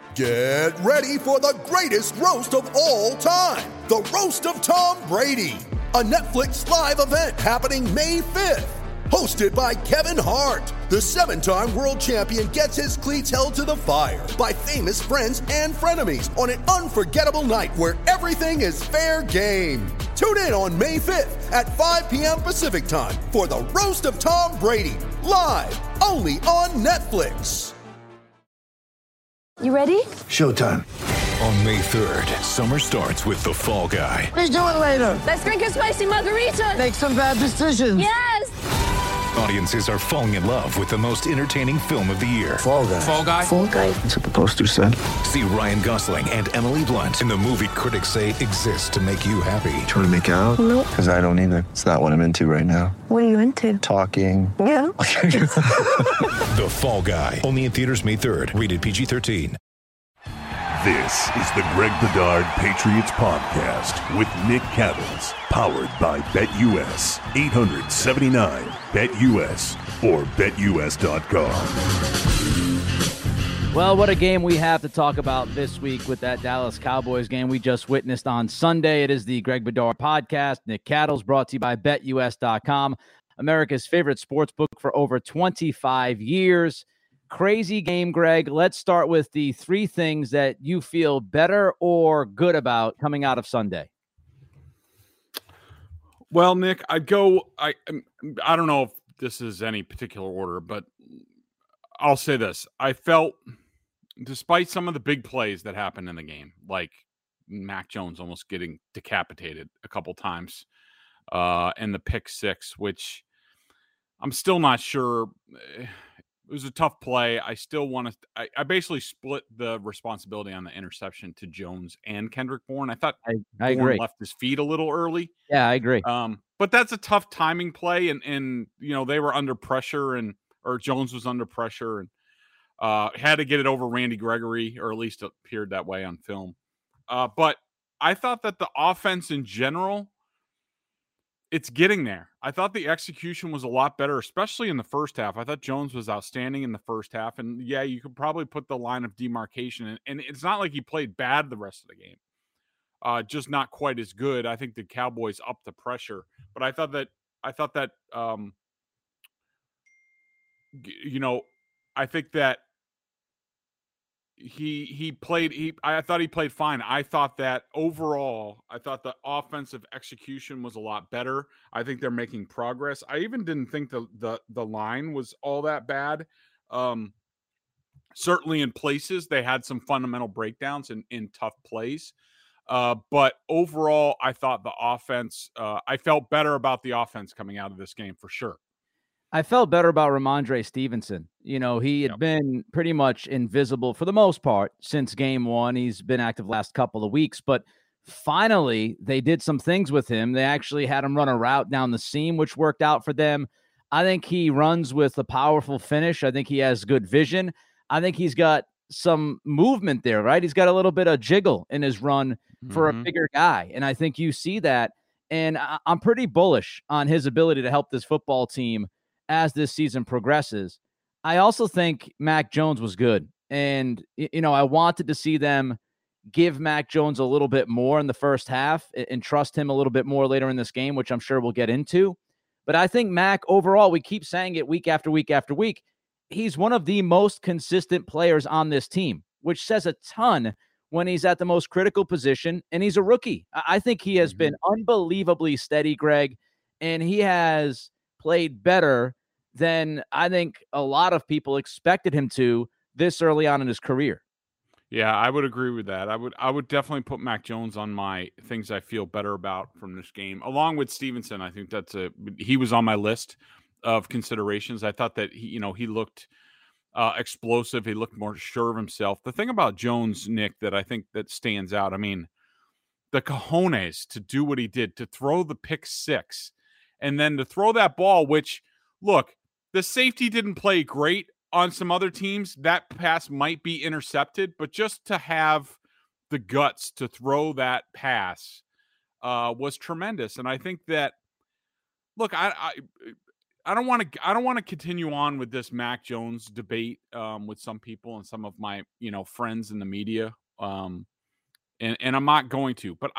Get ready for the greatest roast of all time, the Roast of Tom Brady, a Netflix live event happening May 5th. Hosted by Kevin Hart, the 7-time world champion gets his cleats held to the fire by famous friends and frenemies on an unforgettable night where everything is fair game. Tune in on May 5th at 5 p.m. Pacific time for the Roast of Tom Brady, live only on Netflix. You ready? Showtime. On May 3rd, summer starts with The Fall Guy. Let's do it later. Let's drink a spicy margarita. Make some bad decisions. Yes! Audiences are falling in love with the most entertaining film of the year. Fall Guy. Fall Guy? Fall guy. That's what the poster said. See Ryan Gosling and Emily Blunt in the movie critics say exists to make you happy. Trying to make it out? Nope. Because I don't either. It's not what I'm into right now. What are you into? Talking. Yeah. The Fall Guy. Only in theaters May 3rd. Rated PG-13. This is the Greg Bedard Patriots Podcast with Nick Cattles, powered by BetUS, 879-BET-US, or BetUS.com. Well, what a game we have to talk about this week with that Dallas Cowboys game we just witnessed on Sunday. It is the Greg Bedard Podcast. Nick Cattles, brought to you by BetUS.com, America's favorite sports book for over 25 years. Crazy game, Greg. Let's start with the three things that you feel better or good about coming out of Sunday. Well, Nick, I don't know if this is any particular order, but I'll say this. I felt, despite some of the big plays that happened in the game, like Mac Jones almost getting decapitated a couple times, and the pick six, which I'm still not sure. It was a tough play. I still want to. I basically split the responsibility on the interception to Jones and Kendrick Bourne. I thought I Bourne agree. left his feet a little early. Yeah, I agree. But that's a tough timing play, and they were under pressure, or Jones was under pressure, and had to get it over Randy Gregory, or at least it appeared that way on film. But I thought that the offense in general, it's getting there. I thought the execution was a lot better, especially in the first half. I thought Jones was outstanding in the first half. And yeah, you could probably put the line of demarcation in. And it's not like he played bad the rest of the game. Just not quite as good. I think the Cowboys upped the pressure. But I thought that I think that I thought he played fine. I thought that overall, the offensive execution was a lot better. I think they're making progress. I even didn't think the line was all that bad. Certainly in places they had some fundamental breakdowns in tough plays. But overall, I thought the offense, I felt better about the offense coming out of this game for sure. I felt better about Ramondre Stevenson. He had been pretty much invisible for the most part since game one. He's been active last couple of weeks, but finally they did some things with him. They actually had him run a route down the seam, which worked out for them. I think he runs with a powerful finish. I think he has good vision. I think he's got some movement there, right? He's got a little bit of jiggle in his run for a bigger guy. And I think you see that. And I'm pretty bullish on his ability to help this football team as this season progresses. I also think Mac Jones was good. And, I wanted to see them give Mac Jones a little bit more in the first half and trust him a little bit more later in this game, which I'm sure we'll get into. But I think Mac overall, we keep saying it week after week after week, he's one of the most consistent players on this team, which says a ton when he's at the most critical position, and he's a rookie. I think he has been unbelievably steady, Greg, and he has played better than I think a lot of people expected him to this early on in his career. Yeah, I would agree with that. I would definitely put Mac Jones on my things I feel better about from this game, along with Stevenson. I think he was on my list of considerations. I thought that he looked explosive. He looked more sure of himself. The thing about Jones, Nick, that I think that stands out, I mean, the cojones to do what he did, to throw the pick six, and then to throw that ball, which, look, the safety didn't play great on some other teams. That pass might be intercepted, but just to have the guts to throw that pass was tremendous. And I think that, look, I I don't want to continue on with this Mac Jones debate with some people and some of my, friends in the media. And I'm not going to, but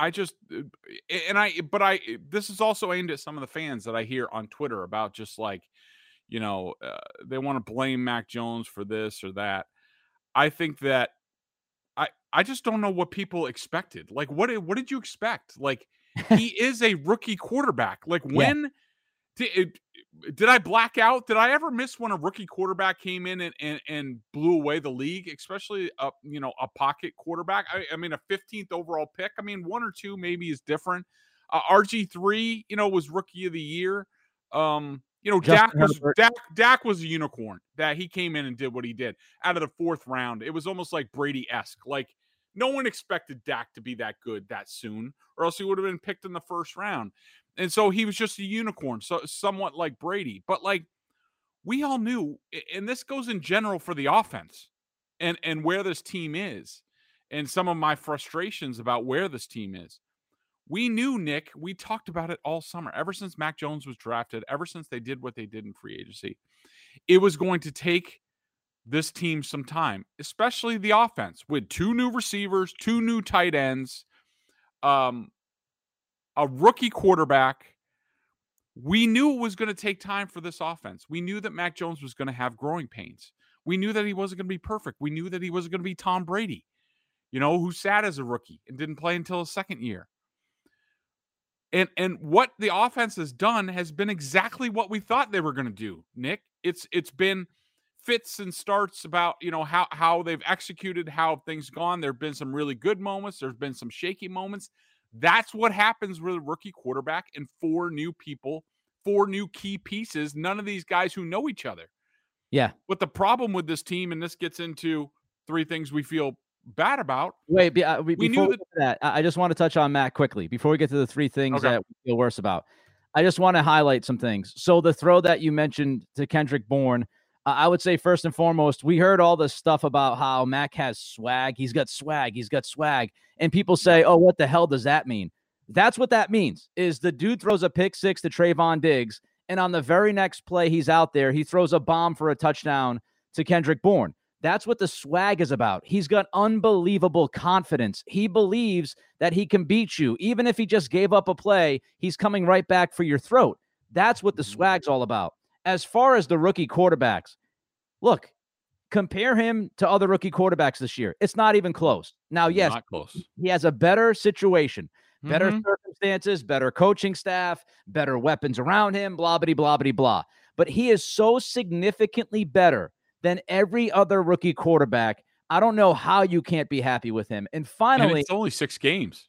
this is also aimed at some of the fans that I hear on Twitter about just like, they want to blame Mac Jones for this or that. I think that I just don't know what people expected. Like, what did you expect? Like, he is a rookie quarterback. Like, when did I black out? Did I ever miss when a rookie quarterback came in and blew away the league, especially a pocket quarterback? I mean, a 15th overall pick. I mean, one or two maybe is different. RG3, was rookie of the year. Dak was a unicorn. That he came in and did what he did out of the 4th round. It was almost like Brady-esque. Like, no one expected Dak to be that good that soon, or else he would have been picked in the 1st round. And so he was just a unicorn, so somewhat like Brady. But like, we all knew, and this goes in general for the offense and where this team is, and some of my frustrations about where this team is. We knew, Nick, we talked about it all summer, ever since Mac Jones was drafted, ever since they did what they did in free agency. It was going to take this team some time, especially the offense, with 2 new receivers, 2 new tight ends, a rookie quarterback. We knew it was going to take time for this offense. We knew that Mac Jones was going to have growing pains. We knew that he wasn't going to be perfect. We knew that he wasn't going to be Tom Brady, who sat as a rookie and didn't play until his 2nd year. And what the offense has done has been exactly what we thought they were going to do, Nick. It's been fits and starts about, how they've executed, how things gone. There have been some really good moments. There's been some shaky moments. That's what happens with a rookie quarterback and 4 new people, 4 new key pieces, none of these guys who know each other. Yeah. But the problem with this team, and this gets into 3 things we feel bad about. Wait, before we get to that, I just want to touch on Mac quickly before we get to the 3 things that we feel worse about. I just want to highlight some things. So the throw that you mentioned to Kendrick Bourne, I would say first and foremost, we heard all this stuff about how Mac has swag. He's got swag. And people say, oh, what the hell does that mean? That's what that means, is the dude throws a pick 6 to Trayvon Diggs, and on the very next play he's out there, he throws a bomb for a touchdown to Kendrick Bourne. That's what the swag is about. He's got unbelievable confidence. He believes that he can beat you. Even if he just gave up a play, he's coming right back for your throat. That's what the swag's all about. As far as the rookie quarterbacks, look, compare him to other rookie quarterbacks this year. It's not even close. Now, yes, not close. He has a better situation, better circumstances, better coaching staff, better weapons around him, blah, blah, blah, blah, blah. But he is so significantly better than every other rookie quarterback. I don't know how you can't be happy with him. And finally, and it's only 6 games.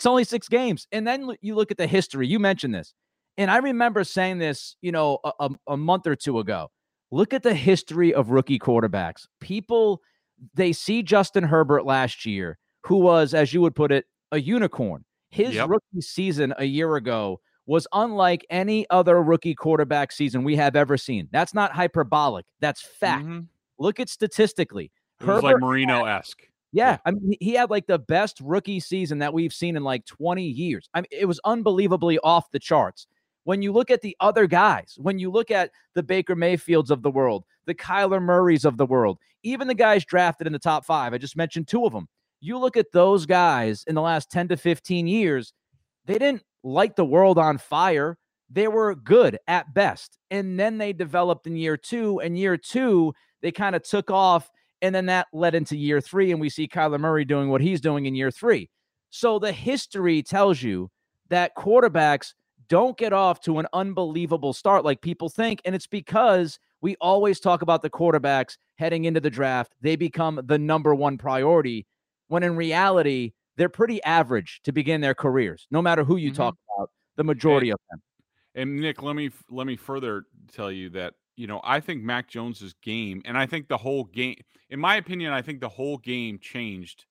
And then you look at the history. You mentioned this. And I remember saying this, a month or 2 ago. Look at the history of rookie quarterbacks. People, they see Justin Herbert last year, who was, as you would put it, a unicorn. His rookie season a year ago was unlike any other rookie quarterback season we have ever seen. That's not hyperbolic. That's fact. Look at statistically. It was like Marino-esque. Yeah. I mean, he had like the best rookie season that we've seen in like 20 years. I mean, it was unbelievably off the charts. When you look at the other guys, when you look at the Baker Mayfields of the world, the Kyler Murrays of the world, even the guys drafted in the top 5, I just mentioned 2 of them. You look at those guys in the last 10 to 15 years, they didn't light the world on fire. They were good at best. And then they developed in year 2, and year 2, they kind of took off. And then that led into year 3, and we see Kyler Murray doing what he's doing in year 3. So the history tells you that quarterbacks don't get off to an unbelievable start like people think. And it's because we always talk about the quarterbacks heading into the draft. They become the number 1 priority, when in reality, they're pretty average to begin their careers, no matter who you talk about, the majority of them. And Nick, let me further tell you that, I think Mac Jones's game, and I think the whole game, in my opinion, I think the whole game changed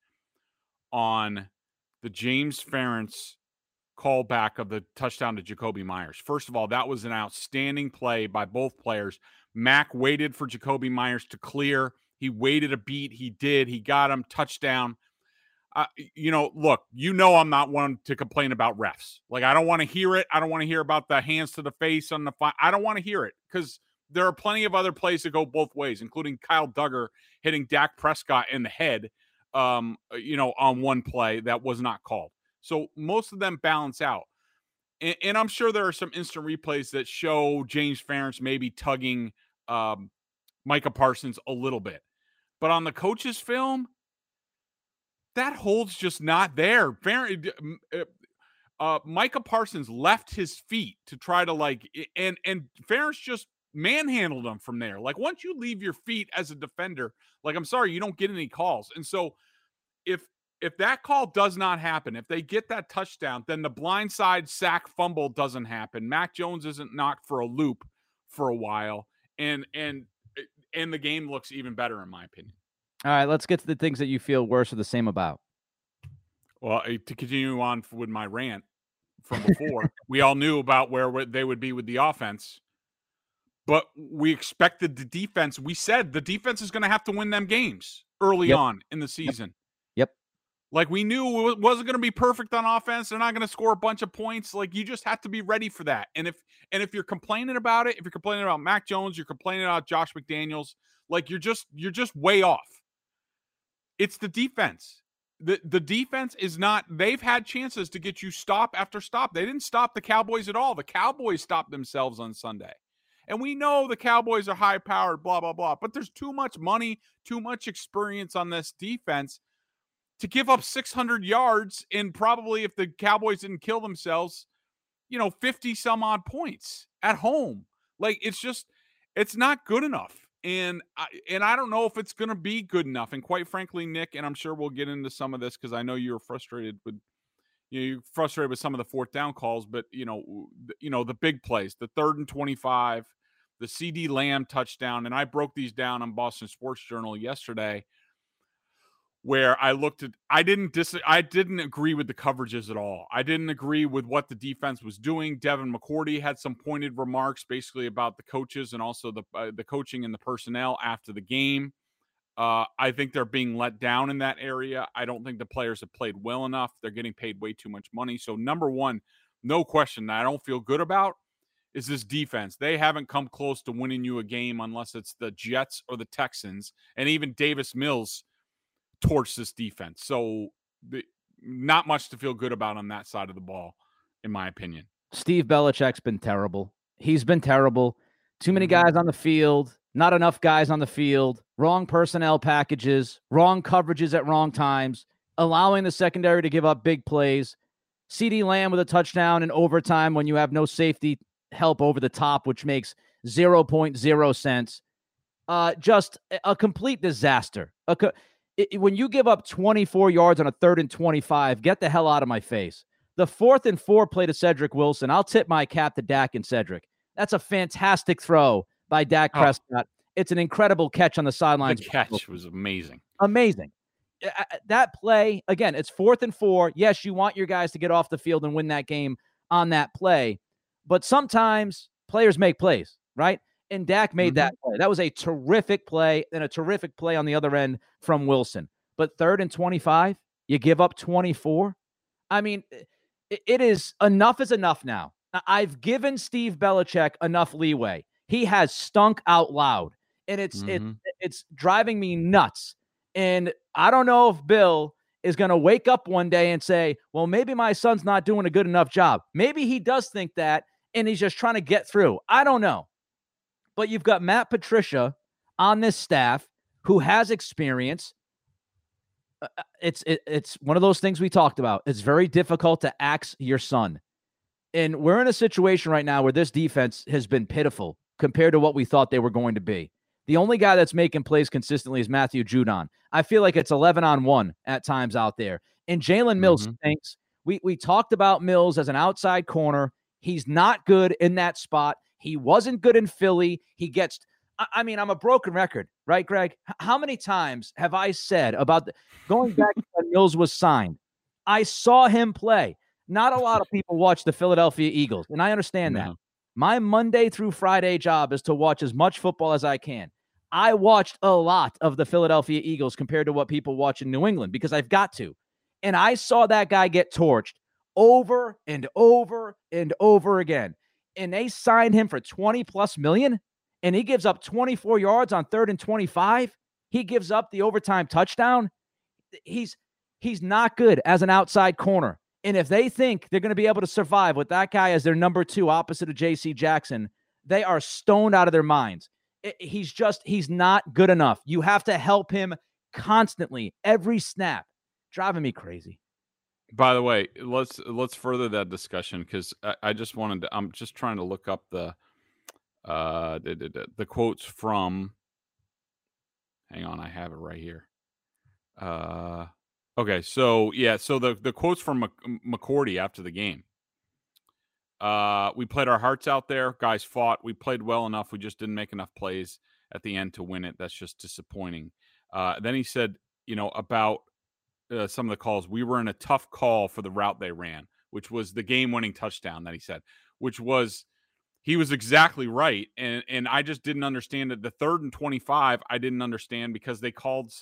on the James Ferentz callback of the touchdown to Jakobi Meyers. First of all, that was an outstanding play by both players. Mac waited for Jakobi Meyers to clear. He waited a beat. He did. He got him. Touchdown. Look, I'm not one to complain about refs. Like, I don't want to hear it. I don't want to hear about the hands to the face on the fight. I don't want to hear it because there are plenty of other plays that go both ways, including Kyle Duggar hitting Dak Prescott in the head, on one play that was not called. So most of them balance out. And I'm sure there are some instant replays that show James Ferentz maybe tugging Micah Parsons a little bit. But on the coach's film, that hold's just not there. Micah Parsons left his feet to try to and Ferentz just manhandled him from there. Like, once you leave your feet as a defender, I'm sorry, you don't get any calls. And so if that call does not happen, if they get that touchdown, then the blindside sack fumble doesn't happen. Mac Jones isn't knocked for a loop for a while, and the game looks even better, in my opinion. All right, let's get to the things that you feel worse or the same about. Well, to continue on with my rant from before, we all knew about where they would be with the offense, but we expected the defense. We said the defense is going to have to win them games early on in the season. Yep. Like, we knew it wasn't going to be perfect on offense. They're not going to score a bunch of points. Like, you just have to be ready for that. And if you're complaining about it, if you're complaining about Mac Jones, you're complaining about Josh McDaniels, you're just way off. It's the defense. The defense is not. They've had chances to get you stop after stop. They didn't stop the Cowboys at all. The Cowboys stopped themselves on Sunday. And we know the Cowboys are high-powered, blah, blah, blah. But there's too much money, too much experience on this defense to give up 600 yards and probably, if the Cowboys didn't kill themselves, 50-some-odd points at home. It's not good enough. And I don't know if it's going to be good enough. And quite frankly, Nick, and I'm sure we'll get into some of this because I know you're frustrated with some of the fourth down calls, but the big plays, the 3rd and 25, the CeeDee Lamb touchdown, and I broke these down on Boston Sports Journal yesterday, where I didn't agree with the coverages at all. I didn't agree with what the defense was doing. Devin McCourty had some pointed remarks basically about the coaches and also the coaching and the personnel after the game. I think they're being let down in that area. I don't think the players have played well enough. They're getting paid way too much money. So number one, no question that I don't feel good about is this defense. They haven't come close to winning you a game unless it's the Jets or the Texans, and even Davis Mills torched this defense. So not much to feel good about on that side of the ball, in my opinion. Steve Belichick's been terrible. He's been terrible. Too many guys on the field, not enough guys on the field, wrong personnel packages, wrong coverages at wrong times, allowing the secondary to give up big plays. CeeDee Lamb with a touchdown in overtime when you have no safety help over the top, which makes 0.0 sense. Just a complete disaster. When you give up 24 yards on a 3rd and 25, get the hell out of my face. The 4th and 4 play to Cedric Wilson. I'll tip my cap to Dak and Cedric. That's a fantastic throw by Dak Prescott. It's an incredible catch on the sidelines. The catch was amazing. Amazing. That play, again, it's 4th and 4. Yes, you want your guys to get off the field and win that game on that play. But sometimes players make plays, right? And Dak made that play. That was a terrific play and a terrific play on the other end from Wilson. But 3rd and 25, you give up 24. I mean, it is enough is enough now. I've given Steve Belichick enough leeway. He has stunk out loud, and it's driving me nuts. And I don't know if Bill is going to wake up one day and say, well, maybe my son's not doing a good enough job. Maybe he does think that, and he's just trying to get through. I don't know. But you've got Matt Patricia on this staff who has experience. It's one of those things we talked about. It's very difficult to axe your son. And we're in a situation right now where this defense has been pitiful compared to what we thought they were going to be. The only guy that's making plays consistently is Matthew Judon. I feel like it's 11-on-1 at times out there. And Jalen Mills thinks we talked about Mills as an outside corner. He's not good in that spot. He wasn't good in Philly. He gets, I'm a broken record, right, Greg? How many times have I said about going back to when Mills was signed? I saw him play. Not a lot of people watch the Philadelphia Eagles, and I understand that. My Monday through Friday job is to watch as much football as I can. I watched a lot of the Philadelphia Eagles compared to what people watch in New England because I've got to. And I saw that guy get torched over and over and over again. And they signed him for 20 plus million, and he gives up 24 yards on 3rd and 25. He gives up the overtime touchdown. He's not good as an outside corner. And if they think they're going to be able to survive with that guy as their number 2 opposite of J.C. Jackson, they are stoned out of their minds. He's not good enough. You have to help him constantly, every snap. Driving me crazy. By the way, let's further that discussion, because I just wanted to. I'm just trying to look up the quotes from. Hang on, I have it right here. Okay, so the quotes from McCourty after the game. We played our hearts out there. Guys fought. We played well enough. We just didn't make enough plays at the end to win it. That's just disappointing. Then he said, about some of the calls. We were in a tough call for the route they ran, which was the game-winning touchdown that he said, he was exactly right. And I just didn't understand it. The 3rd and 25, I didn't understand because they called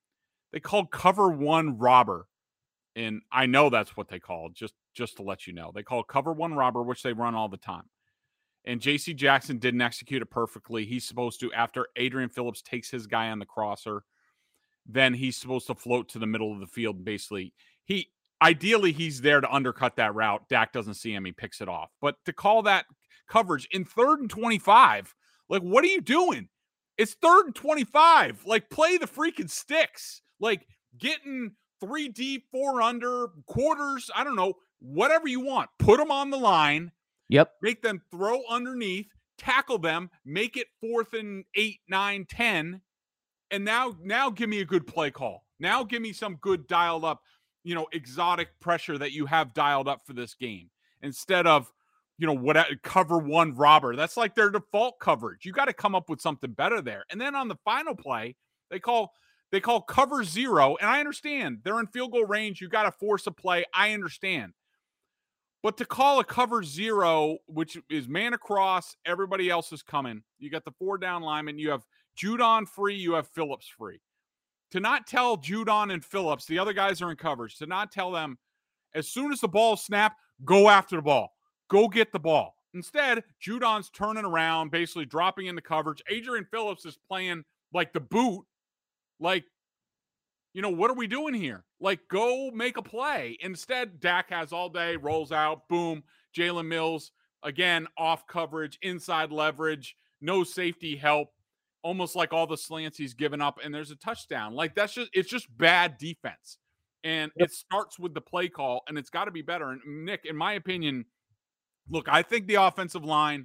cover 1 robber. And I know that's what they called, just to let you know. They call cover 1 robber, which they run all the time. And J.C. Jackson didn't execute it perfectly. He's supposed to, after Adrian Phillips takes his guy on the crosser, then he's supposed to float to the middle of the field. Basically, ideally he's there to undercut that route. Dak doesn't see him. He picks it off. But to call that coverage in 3rd and 25, like, what are you doing? It's 3rd and 25. Like, play the freaking sticks. Like, getting 3 deep, 4 under, quarters, I don't know, whatever you want. Put them on the line. Yep. Make them throw underneath, tackle them, make it 4th and 8, 9, 10. And now give me a good play call. Now give me some good dialed up, exotic pressure that you have dialed up for this game. Instead of, cover 1 robber. That's like their default coverage. You got to come up with something better there. And then on the final play, they call cover 0. And I understand they're in field goal range. You got to force a play. I understand. But to call a cover 0, which is man across, everybody else is coming. You got the 4 down linemen. You have Judon free. You have Phillips free. To not tell Judon and Phillips, the other guys are in coverage, to not tell them as soon as the ball is snapped, go after the ball. Go get the ball. Instead, Judon's turning around, basically dropping into coverage. Adrian Phillips is playing like the boot. Like, what are we doing here? Like, go make a play. Instead, Dak has all day, rolls out, boom. Jalen Mills, again, off coverage, inside leverage, no safety help, almost like all the slants he's given up, and there's a touchdown. Like, it's just bad defense. And it starts with the play call, and it's got to be better. And Nick, in my opinion, look, I think the offensive line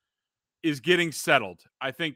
is getting settled. I think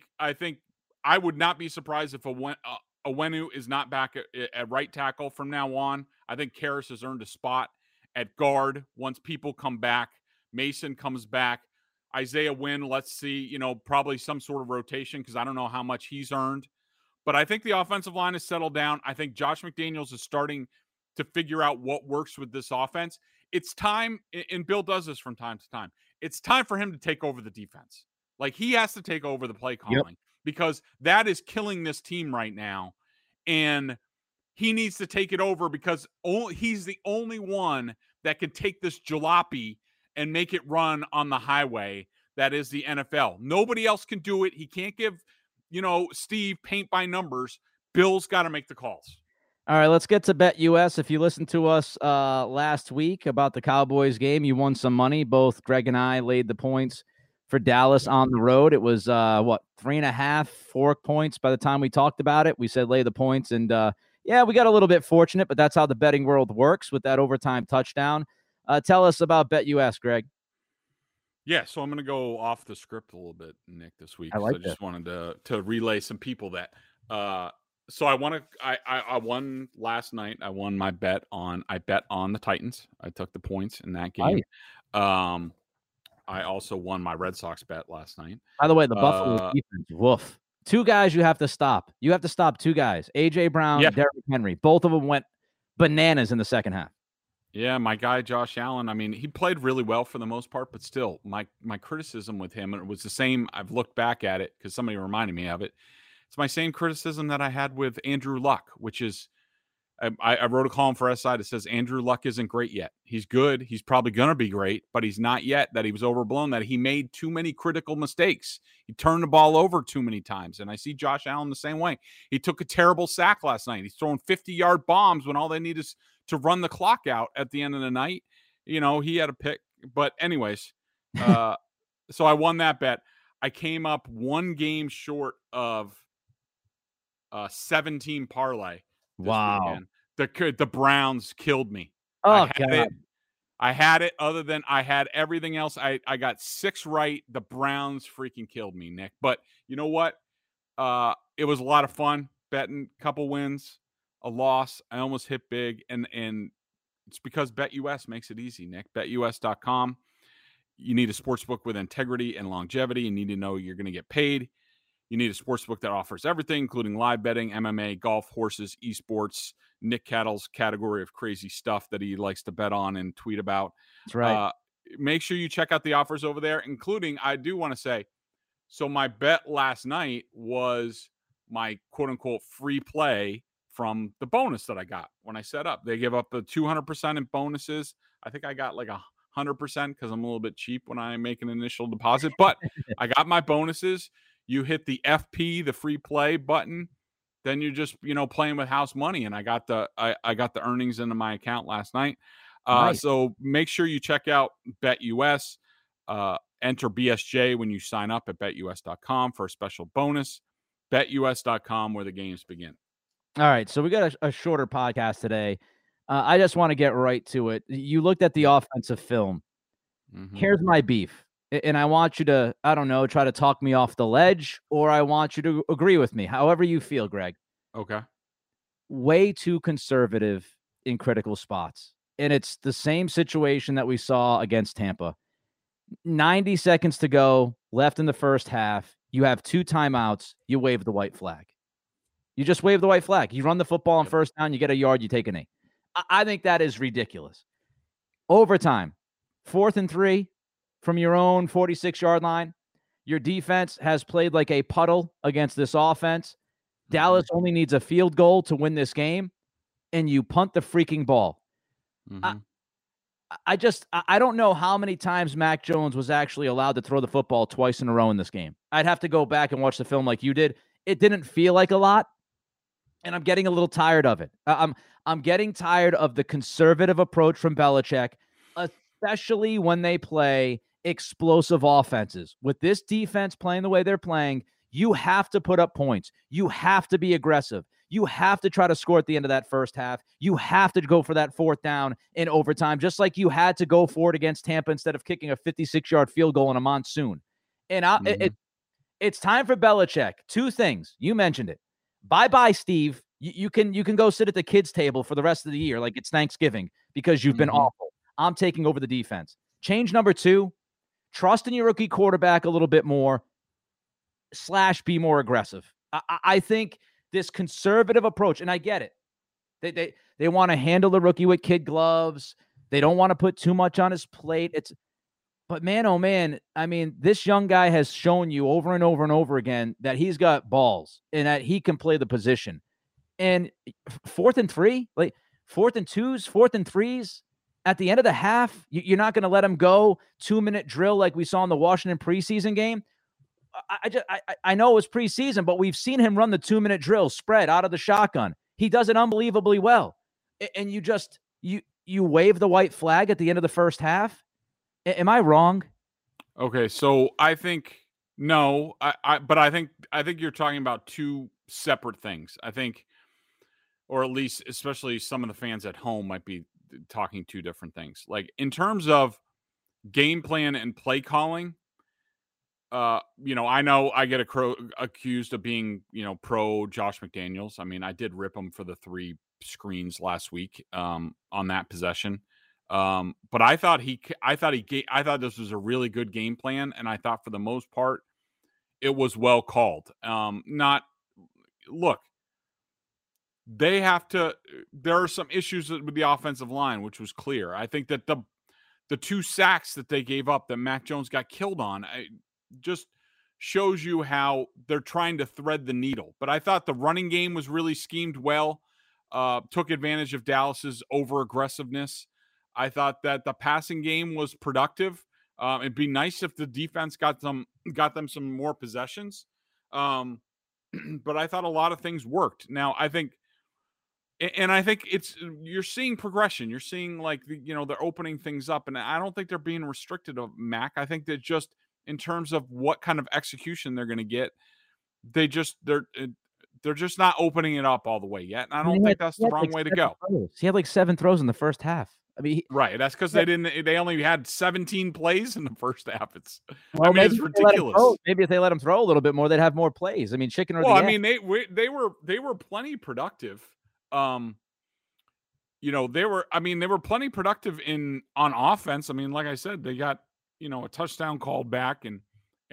I would not be surprised if Onwenu is not back at right tackle from now on. I think Karras has earned a spot at guard once people come back. Mason comes back. Isaiah Wynn, let's see, probably some sort of rotation because I don't know how much he's earned. But I think the offensive line has settled down. I think Josh McDaniels is starting to figure out what works with this offense. It's time, and Bill does this from time to time, it's time for him to take over the defense. Like, he has to take over the play calling because that is killing this team right now. And he needs to take it over because he's the only one that can take this jalopy and make it run on the highway that is the NFL. Nobody else can do it. He can't give, Steve paint by numbers. Bill's got to make the calls. All right, let's get to BetUS. If you listened to us last week about the Cowboys game, you won some money. Both Greg and I laid the points for Dallas on the road. It was, 3.5, 4 points by the time we talked about it. We said lay the points, and we got a little bit fortunate, but that's how the betting world works with that overtime touchdown. Tell us about BetUS, Greg. Yeah, so I'm going to go off the script a little bit, Nick, this week. I just wanted to relay some people that so I won last night. I won my bet on the Titans. I took the points in that game. Right. I also won my Red Sox bet last night. By the way, the Buffalo defense, woof. 2 guys you have to stop. You have to stop 2 guys. A.J. Brown, Derrick Henry. Both of them went bananas in the second half. Yeah, my guy Josh Allen, I mean, he played really well for the most part, but still, my criticism with him, and it was the same, I've looked back at it because somebody reminded me of it. It's my same criticism that I had with Andrew Luck, which is I wrote a column for SI that says Andrew Luck isn't great yet. He's good. He's probably going to be great, but he's not yet. That he was overblown, that he made too many critical mistakes. He turned the ball over too many times. And I see Josh Allen the same way. He took a terrible sack last night. He's throwing 50-yard bombs when all they need is to run the clock out at the end of the night. You know, he had a pick. But anyways, so I won that bet. I came up one game short of 17 parlay. Wow. Weekend. The Browns killed me. Oh, God. I had it. Other than I had everything else. I got 6 right. The Browns freaking killed me, Nick. But you know what? It was a lot of fun betting. Couple wins, a loss. I almost hit big, and it's because BetUS makes it easy, Nick. BetUS.com. You need a sportsbook with integrity and longevity. You need to know you're going to get paid. You need a sportsbook that offers everything, including live betting, MMA, golf, horses, esports, Nick Cattle's category of crazy stuff that he likes to bet on and tweet about. That's right. Make sure you check out the offers over there, including, I do want to say, so my bet last night was my quote-unquote free play from the bonus that I got when I set up. They give up the 200% in bonuses. I think I got like 100% because I'm a little bit cheap when I make an initial deposit. But I got my bonuses. You hit the FP, the free play button, then you're just, playing with house money. And I got the earnings into my account last night. Nice. So make sure you check out BetUS. Enter BSJ when you sign up at BetUS.com for a special bonus. BetUS.com, where the games begin. All right, so we got a shorter podcast today. I just want to get right to it. You looked at the offensive film. Mm-hmm. Here's my beef. And I want you to, I don't know, try to talk me off the ledge, or I want you to agree with me, however you feel, Greg. Okay. Way too conservative in critical spots. And it's the same situation that we saw against Tampa. 90 seconds to go, left in the first half. You have 2 timeouts. You wave the white flag. You just wave the white flag. You run the football on first down, you get a yard, you take a knee. I think that is ridiculous. Overtime, 4th and 3 from your own 46-yard line. Your defense has played like a puddle against this offense. Mm-hmm. Dallas only needs a field goal to win this game, and you punt the freaking ball. Mm-hmm. I don't know how many times Mac Jones was actually allowed to throw the football twice in a row in this game. I'd have to go back and watch the film like you did. It didn't feel like a lot, and I'm getting a little tired of it. I'm getting tired of the conservative approach from Belichick, especially when they play explosive offenses. With this defense playing the way they're playing, you have to put up points. You have to be aggressive. You have to try to score at the end of that first half. You have to go for that 4th down in overtime, just like you had to go for it against Tampa instead of kicking a 56-yard field goal in a monsoon. And it's time for Belichick. 2 things. You mentioned it. Bye-bye, Steve. You can go sit at the kids' table for the rest of the year like it's Thanksgiving because you've been awful. I'm taking over the defense. Change number 2, trust in your rookie quarterback a little bit more / be more aggressive. I think this conservative approach, and I get it. They want to handle the rookie with kid gloves. They don't want to put too much on his plate. But man, oh man, I mean, this young guy has shown you over and over and over again that he's got balls and that he can play the position. And 4th and 3, like 4th and 2s, 4th and 3s, at the end of the half, you're not going to let him go 2-minute drill like we saw in the Washington preseason game. I know it was preseason, but we've seen him run the 2-minute drill spread out of the shotgun. He does it unbelievably well. And you wave the white flag at the end of the first half. Am I wrong? Okay, so I think no, but I think you're talking about 2 separate things. I think, or at least, especially some of the fans at home might be talking 2 different things. Like in terms of game plan and play calling, I know I get accused of being, pro Josh McDaniels. I mean, I did rip him for the 3 screens last week on that possession. But I thought this was a really good game plan, and I thought for the most part it was well called. Look, they have to. There are some issues with the offensive line, which was clear. I think that the 2 sacks that they gave up that Mac Jones got killed on just shows you how they're trying to thread the needle. But I thought the running game was really schemed well. took advantage of Dallas's over aggressiveness. I thought that the passing game was productive. It'd be nice if the defense got them some more possessions. But I thought a lot of things worked. Now I think you're seeing progression. You're seeing they're opening things up, and I don't think they're being restricted of Mac. I think that just in terms of what kind of execution they're going to get, they're just not opening it up all the way yet. And I don't think that's the wrong way to go. He had 7 throws in the first half. I mean, right. That's because they only had 17 plays in the first half. It's ridiculous. Maybe if they let him throw a little bit more, they'd have more plays. I mean, chicken or the egg. I mean, they were plenty productive. They were plenty productive on offense. I mean, like I said, they got, a touchdown called back and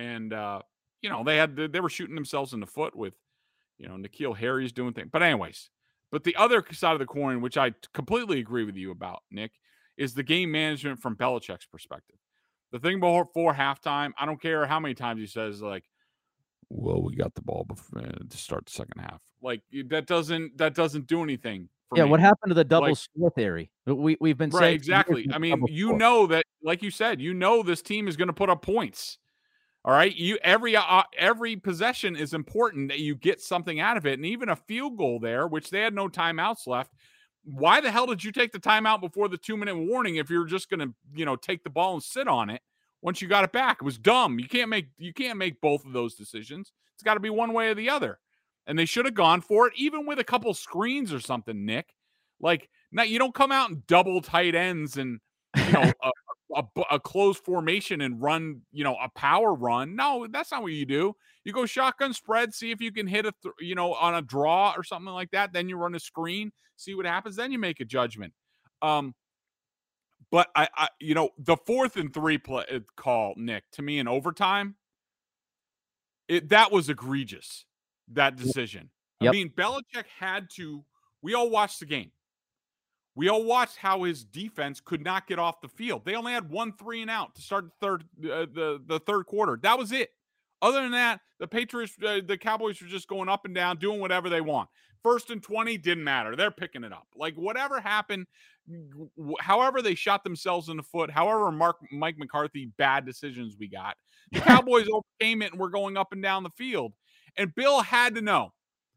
they were shooting themselves in the foot with, N'Keal Harry's doing things. But anyways, the other side of the coin, which I completely agree with you about, Nick, is the game management from Belichick's perspective. The thing before halftime, I don't care how many times he says well, we got the ball to start the second half. That doesn't do anything for me. What happened to the double score theory? We've been saying exactly. I mean, know that, like you said, this team is going to put up points. All right, every possession is important that you get something out of it, and even a field goal there, which they had no timeouts left. Why the hell did you take the timeout before the 2-minute warning if you're just going to take the ball and sit on it once you got it back? It was dumb. You can't make both of those decisions. It's got to be one way or the other. And they should have gone for it, even with a couple screens or something, Nick. Now you don't come out and double tight ends and a closed formation and run, a power run. No, that's not what you do. You go shotgun spread, see if you can hit on a draw or something like that. Then you run a screen, see what happens. Then you make a judgment. But the 4th and 3 play call, Nick, to me in overtime, that was egregious. That decision. Yep. I mean, Belichick had to. We all watched the game. We all watched how his defense could not get off the field. They only had 1 3-and-out to start the third quarter. That was it. Other than that, the Cowboys were just going up and down, doing whatever they want. 1st and 20 didn't matter. They're picking it up. Whatever happened, however they shot themselves in the foot, however Mike McCarthy bad decisions we got, the Cowboys overcame it and were going up and down the field. And Bill had to know.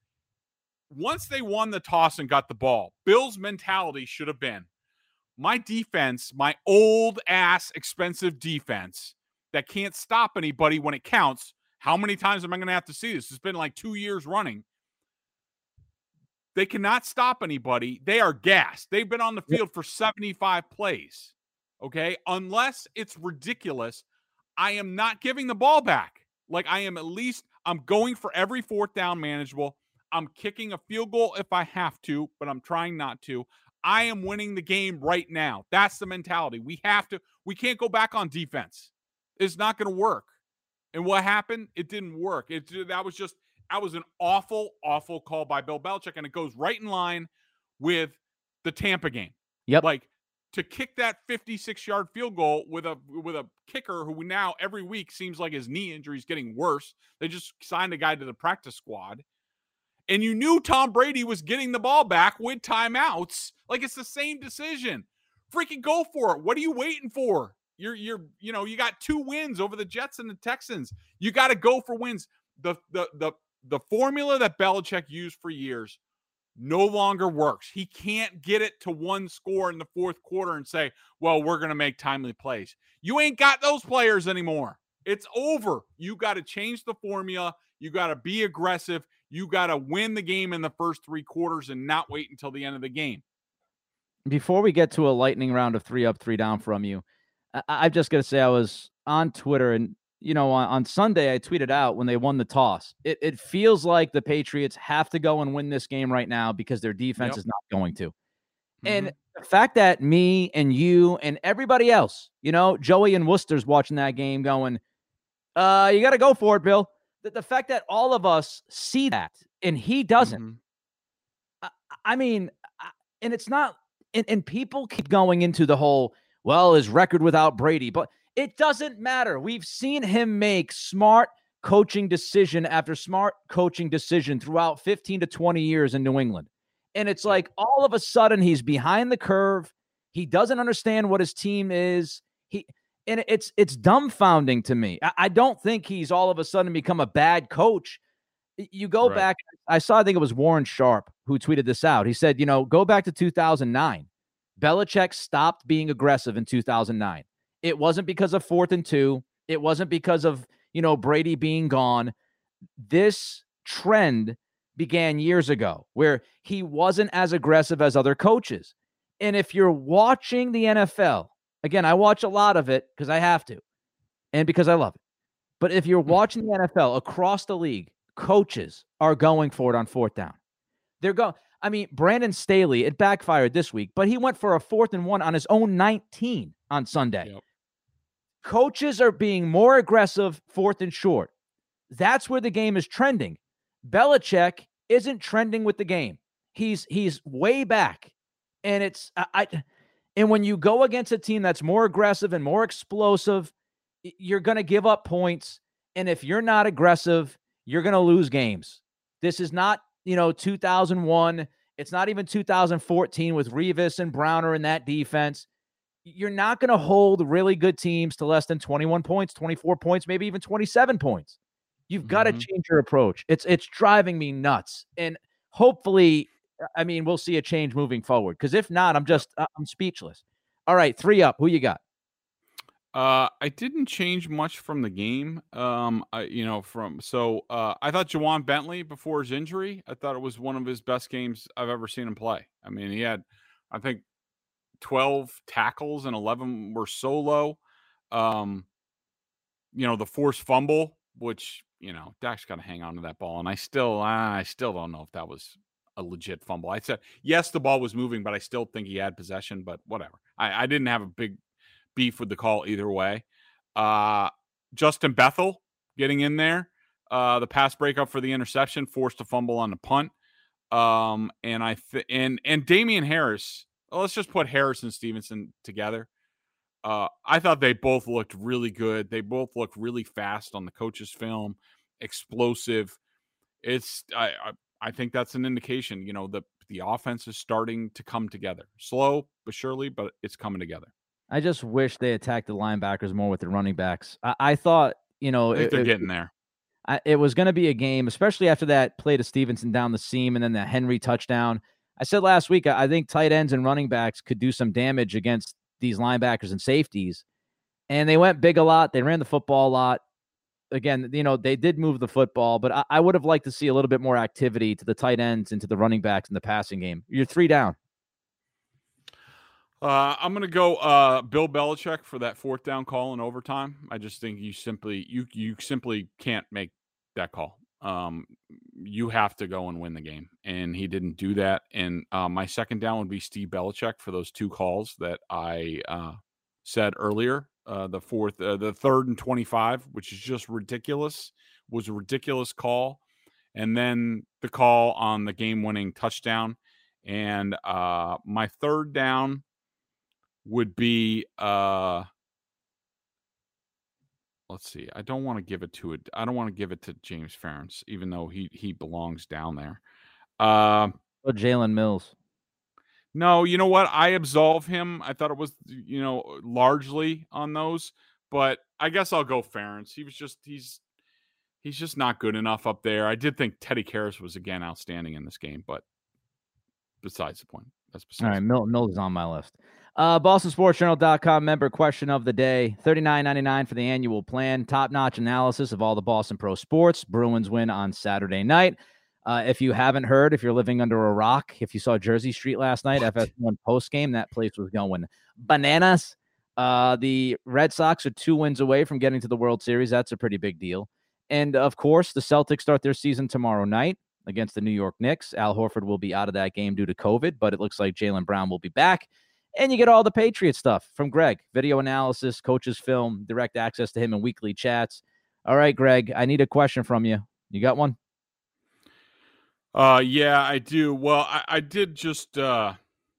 Once they won the toss and got the ball, Bill's mentality should have been, my defense, my old-ass expensive defense that can't stop anybody when it counts, how many times am I going to have to see this? It's been 2 years running. They cannot stop anybody. They are gassed. They've been on the field for 75 plays, okay? Unless it's ridiculous, I am not giving the ball back. I'm going for every 4th down manageable. I'm kicking a field goal if I have to, but I'm trying not to. I am winning the game right now. That's the mentality. We can't go back on defense. It's not going to work. And what happened? It didn't work. That was an awful, awful call by Bill Belichick, and it goes right in line with the Tampa game. Yep. To kick that 56-yard field goal with a kicker who now every week seems like his knee injury is getting worse. They just signed a guy to the practice squad. And you knew Tom Brady was getting the ball back with timeouts. It's the same decision. Freaking go for it. What are you waiting for? You got 2 wins over the Jets and the Texans. You got to go for wins. The formula that Belichick used for years no longer works. He can't get it to 1 score in the 4th quarter and say, well, we're going to make timely plays. You ain't got those players anymore. It's over. You got to change the formula. You got to be aggressive. You got to win the game in the first 3 quarters and not wait until the end of the game. Before we get to a lightning round of 3 up, 3 down from you, I've just got to say I was on Twitter and, on Sunday I tweeted out when they won the toss. It feels like the Patriots have to go and win this game right now because their defense is not going to. Mm-hmm. And the fact that me and you and everybody else, Joey in Worcester's watching that game going, you got to go for it, Bill. The fact that all of us see that and he doesn't. Mm-hmm. I mean, and it's not, and people keep going into the whole, well, his record without Brady, but it doesn't matter. We've seen him make smart coaching decision after smart coaching decision throughout 15 to 20 years in New England. And it's like all of a sudden he's behind the curve. He doesn't understand what his team is. It's dumbfounding to me. I don't think he's all of a sudden become a bad coach. You go back, I think it was Warren Sharp who tweeted this out. He said, go back to 2009. Belichick stopped being aggressive in 2009. It wasn't because of 4th and 2. It wasn't because of, Brady being gone. This trend began years ago where he wasn't as aggressive as other coaches. And if you're watching the NFL, again, I watch a lot of it because I have to and because I love it. But if you're watching the NFL across the league, coaches are going for it on 4th down. Brandon Staley, it backfired this week, but he went for a 4th and 1 on his own 19 on Sunday. Yep. Coaches are being more aggressive 4th and short. That's where the game is trending. Belichick isn't trending with the game. He's way back. And and when you go against a team that's more aggressive and more explosive, you're going to give up points. And if you're not aggressive, you're going to lose games. This is not, 2001. It's not even 2014 with Revis and Browner in that defense. You're not going to hold really good teams to less than 21 points, 24 points, maybe even 27 points. You've got to change your approach. It's driving me nuts. And hopefully, we'll see a change moving forward. Because if not, I'm speechless. All right, 3 up. Who you got? I didn't change much from the game. I thought Juwan Bentley before his injury, I thought it was one of his best games I've ever seen him play. He had, I think, 12 tackles and 11 were solo. The forced fumble, which, Dak's got to hang on to that ball. And I still don't know if that was a legit fumble. I said, yes, the ball was moving, but I still think he had possession, but whatever. I didn't have a big beef with the call either way. Justin Bethel getting in there. The pass breakup for the interception, forced a fumble on the punt. And Damian Harris, let's just put Harris and Stevenson together. I thought they both looked really good. They both looked really fast on the coach's film, explosive. I think that's an indication, the offense is starting to come together. Slow but surely, but it's coming together. I just wish they attacked the linebackers more with the running backs. I thought, I think they're getting there. It was going to be a game, especially after that play to Stevenson down the seam and then the Henry touchdown. I said last week, I think tight ends and running backs could do some damage against these linebackers and safeties. And they went big a lot. They ran the football a lot. Again, they did move the football, but I would have liked to see a little bit more activity to the tight ends and to the running backs in the passing game. You're 3 down. I'm going to go Bill Belichick for that 4th down call in overtime. I just think you simply can't make that call. You have to go and win the game, and he didn't do that. And my 2nd down would be Steve Belichick for those 2 calls that I said earlier. The 3rd and 25, which is just ridiculous, was a ridiculous call. And then the call on the game-winning touchdown. And my 3rd down would be let's see. I don't want to give it to James Ferentz, even though he belongs down there. Jalen Mills. No, you know what? I absolve him. I thought it was, largely on those, but I guess I'll go Ferentz. He's just not good enough up there. I did think Teddy Karras was again outstanding in this game, but besides the point. That's besides. All right, Mills is on my list. BostonSportsJournal.com member question of the day, $39.99 for the annual plan. Top-notch analysis of all the Boston pro sports. Bruins win on Saturday night. If you haven't heard, if you're living under a rock, if you saw Jersey Street last night, FS1 postgame, that place was going bananas. The Red Sox are 2 wins away from getting to the World Series. That's a pretty big deal. And, of course, the Celtics start their season tomorrow night against the New York Knicks. Al Horford will be out of that game due to COVID, but it looks like Jaylen Brown will be back. And you get all the Patriot stuff from Greg, video analysis, coach's film, direct access to him in weekly chats. All right, Greg, I need a question from you. You got one? Yeah, I do. Well, I did just want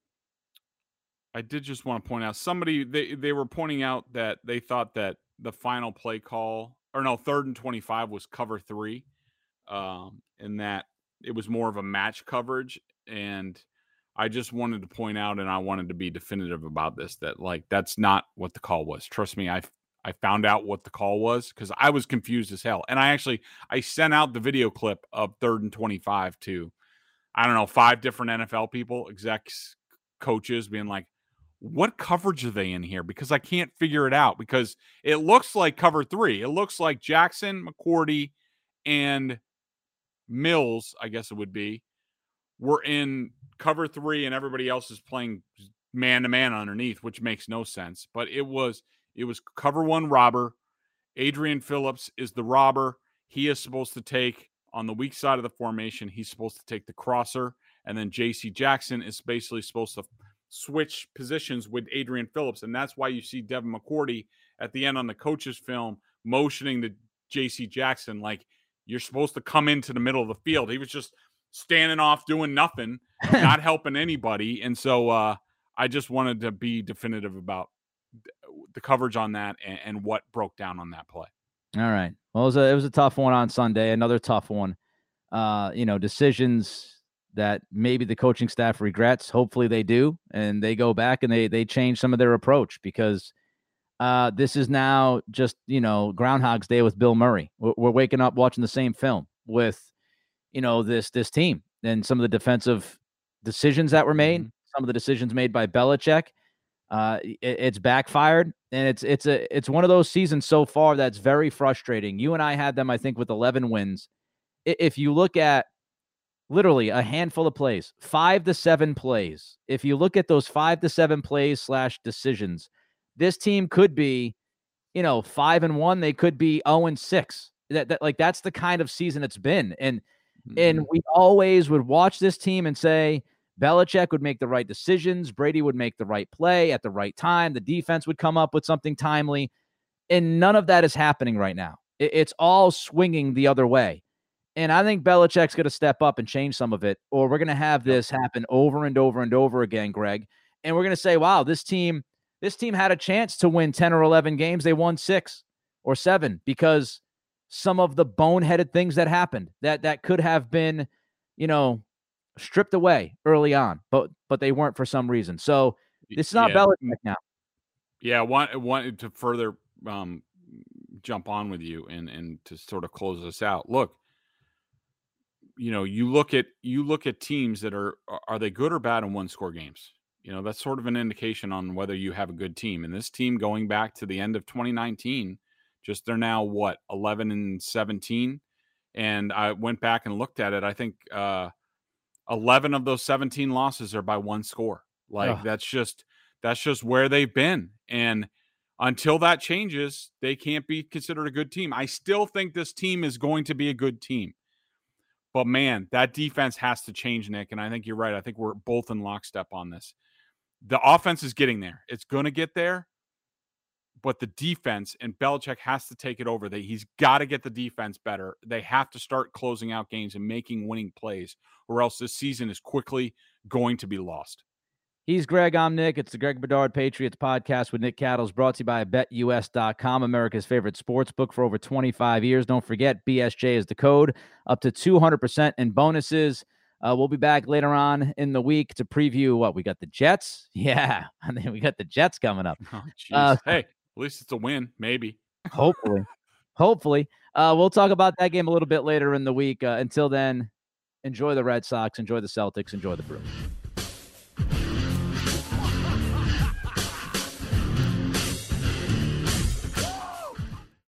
to point out somebody, they were pointing out that they thought that the final play call, or no, 3rd and 25 was cover 3, and that it was more of a match coverage. And I just wanted to point out, and I wanted to be definitive about this, that like that's not what the call was. Trust me, I found out what the call was because I was confused as hell. And I sent out the video clip of 3rd and 25 to, I don't know, 5 different NFL people, execs, coaches, being like, what coverage are they in here? Because I can't figure it out, because it looks like cover 3. It looks like Jackson, McCourty, and Mills, I guess it would be, were in cover 3 and everybody else is playing man-to-man underneath, which makes no sense. But it was cover 1 robber. Adrian Phillips is the robber. He is supposed to take, on the weak side of the formation, he's supposed to take the crosser. And then J.C. Jackson is basically supposed to switch positions with Adrian Phillips. And that's why you see Devin McCourty at the end on the coach's film motioning to J.C. Jackson like, you're supposed to come into the middle of the field. He was just standing off doing nothing, not helping anybody. And so I just wanted to be definitive about the coverage on that and what broke down on that play. All right. Well, it was a tough one on Sunday. Another tough one. Decisions that maybe the coaching staff regrets. Hopefully they do, and they go back and they change some of their approach, because this is now just, Groundhog's Day with Bill Murray. We're waking up watching the same film with, this team and some of the defensive decisions that were made, some of the decisions made by Belichick. It's backfired, and it's one of those seasons so far that's very frustrating. You and I had them, I think, with 11 wins. If you look at literally a handful of plays, 5 to 7 plays, if you look at those 5 to 7 plays / decisions, this team could be, 5-1. They could be 0-6. That's the kind of season it's been. And we always would watch this team and say, Belichick would make the right decisions. Brady would make the right play at the right time. The defense would come up with something timely. And none of that is happening right now. It's all swinging the other way. And I think Belichick's going to step up and change some of it, or we're going to have this happen over and over and over again, Greg. And we're going to say, wow, this team had a chance to win 10 or 11 games. They won 6 or 7 because some of the boneheaded things that happened that could have been, stripped away early on, but they weren't for some reason. So this is not Belichick now. Yeah, I wanted to further jump on with you and to sort of close this out. Look, you look at teams that are they good or bad in 1-score games? That's sort of an indication on whether you have a good team. And this team, going back to the end of 2019, they're now 11-17. And I went back and looked at it. I think 11 of those 17 losses are by 1 score. That's just where they've been. And until that changes, they can't be considered a good team. I still think this team is going to be a good team. But, man, that defense has to change, Nick. And I think you're right. I think we're both in lockstep on this. The offense is getting there. It's going to get there. But the defense, and Belichick has to take it over. He's got to get the defense better. They have to start closing out games and making winning plays, or else this season is quickly going to be lost. He's Greg. I'm Nick. It's the Greg Bedard Patriots podcast with Nick Cattles, brought to you by BetUS.com, America's favorite sports book for over 25 years. Don't forget, BSJ is the code, up to 200% in bonuses. We'll be back later on in the week to preview what we got. The Jets. Yeah. And then we got the Jets coming up. Oh, hey, at least it's a win. Maybe. Hopefully. We'll talk about that game a little bit later in the week. Until then, enjoy the Red Sox, enjoy the Celtics, enjoy the Bruins.